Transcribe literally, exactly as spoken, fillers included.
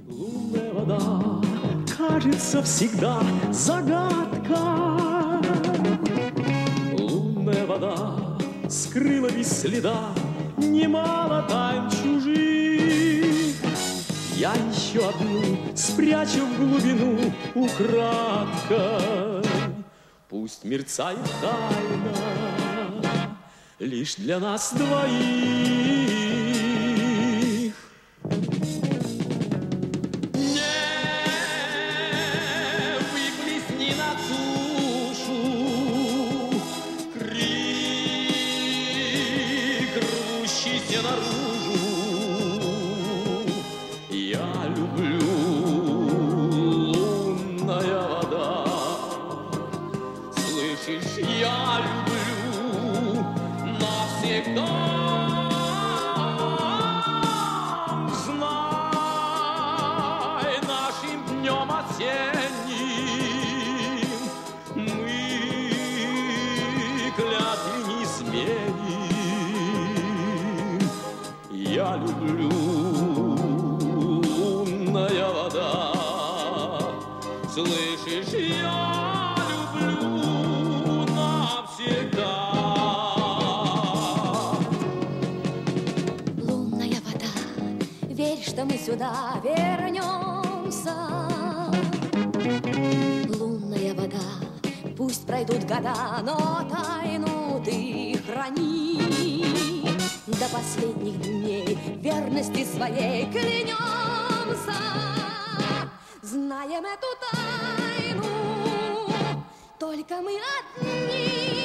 Лунная вода, кажется, всегда загадка. Лунная вода скрыла без следа немало тайн чужих. Я еще одну спрячу в глубину украдкой. Пусть мерцает тайна лишь для нас двоих. Не выплесни на сушу крик, рвущийся наружу. Я люблю, лунная вода, слышишь, я люблю навсегда. Знай, нашим днем осенним мы клятвы не изменим. Я люблю, лунная вода, слышишь, я люблю навсегда. Лунная вода, верь, что мы сюда вернемся. Лунная вода, пусть пройдут года, но тайну ты храни. До последних дней верности своей клянемся. Знаем эту тайну, только мы одни.